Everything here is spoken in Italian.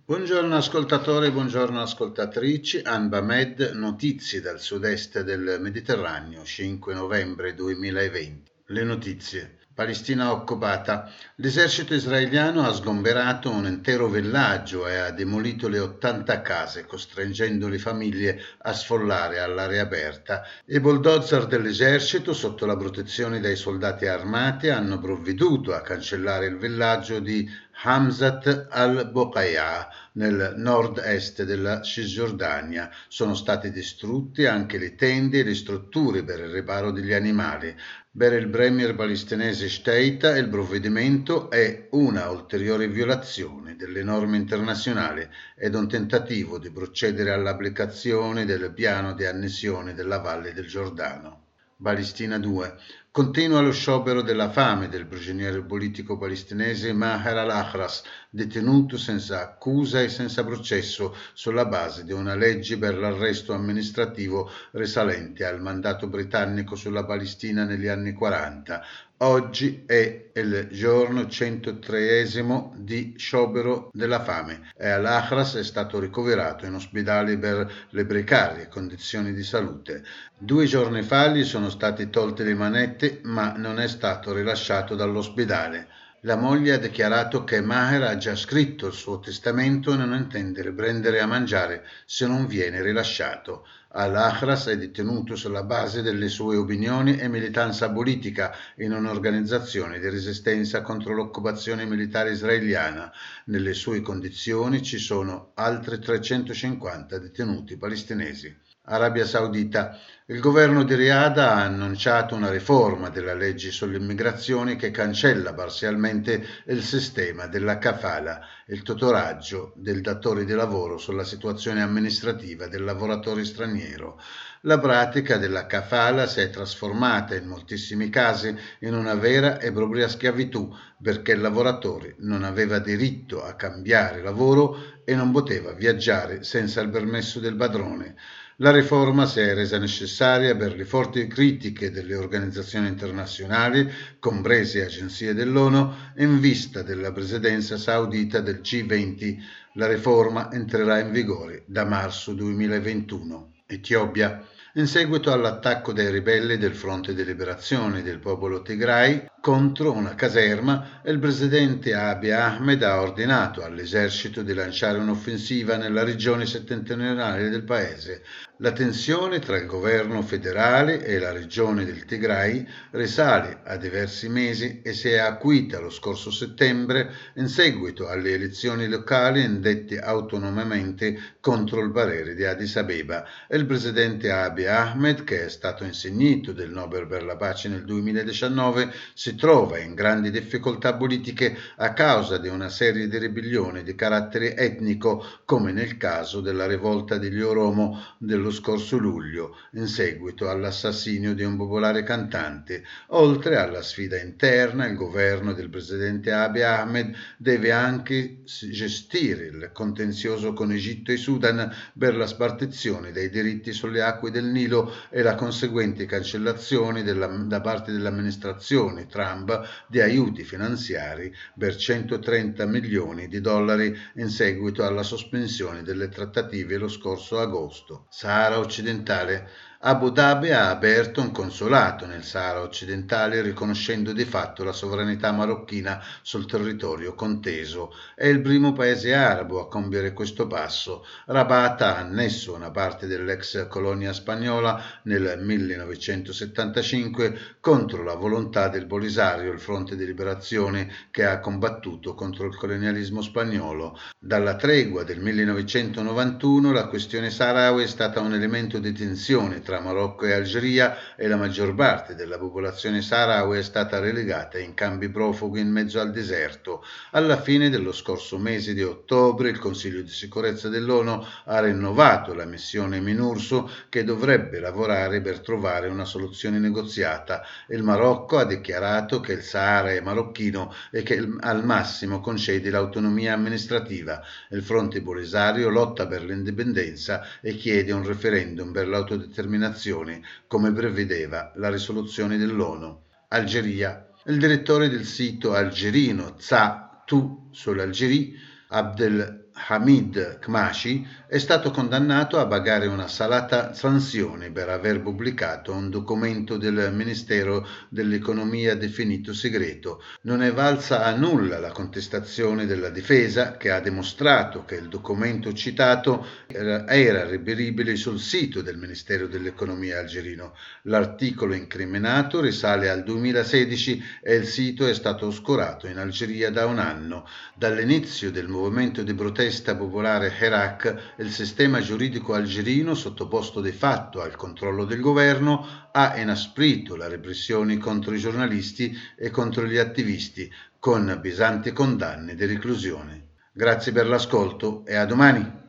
Buongiorno ascoltatori, buongiorno ascoltatrici. Anba Med, notizie dal sud-est del Mediterraneo, 5 novembre 2020. Le notizie. Palestina occupata. L'esercito israeliano ha sgomberato un intero villaggio e ha demolito le 80 case, costringendo le famiglie a sfollare all'aria aperta. I bulldozer dell'esercito, sotto la protezione dei soldati armati, hanno provveduto a cancellare il villaggio di Hamzat al-Boqaya nel nord-est della Cisgiordania. Sono stati distrutti anche le tende e le strutture per il riparo degli animali. Per il premier palestinese Shteita il provvedimento è una ulteriore violazione delle norme internazionali ed un tentativo di procedere all'applicazione del piano di annessione della Valle del Giordano. Palestina 2. Continua lo sciopero della fame del prigioniero politico palestinese Maher al-Ahras, detenuto senza accusa e senza processo sulla base di una legge per l'arresto amministrativo risalente al mandato britannico sulla Palestina negli anni 40. Oggi è il giorno 103esimo di sciopero della fame e al-Ahras è stato ricoverato in ospedale per le precarie condizioni di salute. 2 giorni fa gli sono state tolte le manette, ma non è stato rilasciato dall'ospedale. La moglie ha dichiarato che Maher ha già scritto il suo testamento e non intende riprendere a mangiare se non viene rilasciato. Al-Ahras è detenuto sulla base delle sue opinioni e militanza politica in un'organizzazione di resistenza contro l'occupazione militare israeliana. Nelle sue condizioni ci sono altri 350 detenuti palestinesi. Arabia Saudita. Il governo di Riyadh ha annunciato una riforma della legge sull'immigrazione che cancella parzialmente il sistema della kafala, il tutoraggio del datore di lavoro sulla situazione amministrativa del lavoratore straniero. La pratica della kafala si è trasformata in moltissimi casi in una vera e propria schiavitù perché il lavoratore non aveva diritto a cambiare lavoro e non poteva viaggiare senza il permesso del padrone. La riforma si è resa necessaria per le forti critiche delle organizzazioni internazionali, comprese agenzie dell'ONU, in vista della presidenza saudita del G20. La riforma entrerà in vigore da marzo 2021. Etiopia. In seguito all'attacco dei ribelli del Fronte di Liberazione del Popolo Tigray contro una caserma, il presidente Abiy Ahmed ha ordinato all'esercito di lanciare un'offensiva nella regione settentrionale del paese. La tensione tra il governo federale e la regione del Tigray risale a diversi mesi e si è acuita lo scorso settembre in seguito alle elezioni locali indette autonomamente contro il parere di Addis Abeba. Il presidente Abiy Ahmed, che è stato insignito del Nobel per la pace nel 2019, si trova in grandi difficoltà politiche a causa di una serie di ribellioni di carattere etnico, come nel caso della rivolta degli Oromo dello scorso luglio, in seguito all'assassinio di un popolare cantante. Oltre alla sfida interna, il governo del presidente Abiy Ahmed deve anche gestire il contenzioso con Egitto e Sudan per la spartizione dei diritti sulle acque del Nilo e la conseguente cancellazione da parte dell'amministrazione Trump di aiuti finanziari per 130 milioni di dollari in seguito alla sospensione delle trattative lo scorso agosto. Sahara occidentale. Abu Dhabi ha aperto un consolato nel Sahara occidentale riconoscendo di fatto la sovranità marocchina sul territorio conteso. È il primo paese arabo a compiere questo passo. Rabat ha annesso una parte dell'ex colonia spagnola nel 1975 contro la volontà del Polisario, il Fronte di Liberazione che ha combattuto contro il colonialismo spagnolo. Dalla tregua del 1991 la questione saharawi è stata un elemento di tensione tra Marocco e Algeria e la maggior parte della popolazione saharawi è stata relegata in campi profughi in mezzo al deserto. Alla fine dello scorso mese di ottobre il Consiglio di sicurezza dell'ONU ha rinnovato la missione MINURSO che dovrebbe lavorare per trovare una soluzione negoziata. Il Marocco ha dichiarato che il Sahara è marocchino e che al massimo concede l'autonomia amministrativa. Il Fronte Polisario lotta per l'indipendenza e chiede un referendum per l'autodeterminazione come prevedeva la risoluzione dell'ONU. Algeria. Il direttore del sito algerino Za Tu sull'Algeria, Abdel Hamid Kmashi è stato condannato a pagare una salata sanzione per aver pubblicato un documento del Ministero dell'Economia definito segreto. Non è valsa a nulla la contestazione della difesa, che ha dimostrato che il documento citato era reperibile sul sito del Ministero dell'Economia algerino. L'articolo incriminato risale al 2016 e il sito è stato oscurato in Algeria da un anno. Dall'inizio del movimento di protesta popolare Herak, il sistema giuridico algerino, sottoposto di fatto al controllo del governo, ha inasprito le repressioni contro i giornalisti e contro gli attivisti, con pesanti condanne di reclusione. Grazie per l'ascolto e a domani!